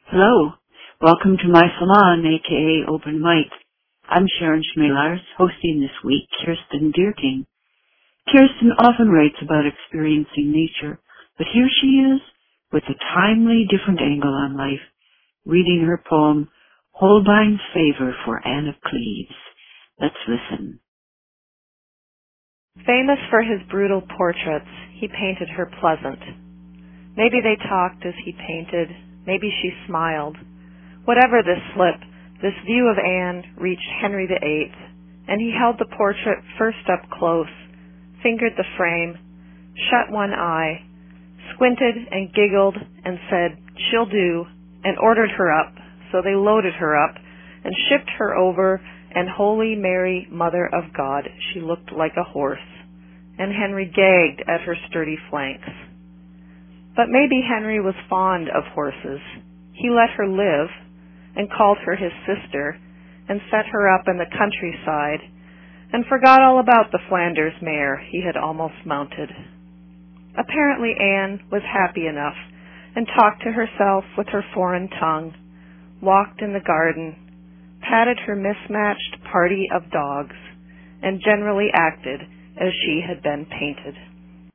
Hello. Welcome to my salon, aka Open Mic. I'm Sharon Schmalars, hosting this week Kirsten Deerking. Kirsten often writes about experiencing nature, but here she is with a timely different angle on life, reading her poem, Holbein's Favor for Anne of Cleves. Let's listen. Famous for his brutal portraits, he painted her pleasant. Maybe they talked as he painted, maybe she smiled. Whatever this slip, this view of Anne reached Henry VIII, and he held the portrait first up close, fingered the frame, shut one eye, squinted and giggled and said, "She'll do," and ordered her up. So they loaded her up and shipped her over, and Holy Mary, Mother of God, she looked like a horse, and Henry gagged at her sturdy flanks. But maybe Henry was fond of horses. He let her live, and called her his sister, and set her up in the countryside, and forgot all about the Flanders mare he had almost mounted. Apparently Anne was happy enough, and talked to herself with her foreign tongue, walked in the garden, patted her mismatched party of dogs, and generally acted as she had been painted.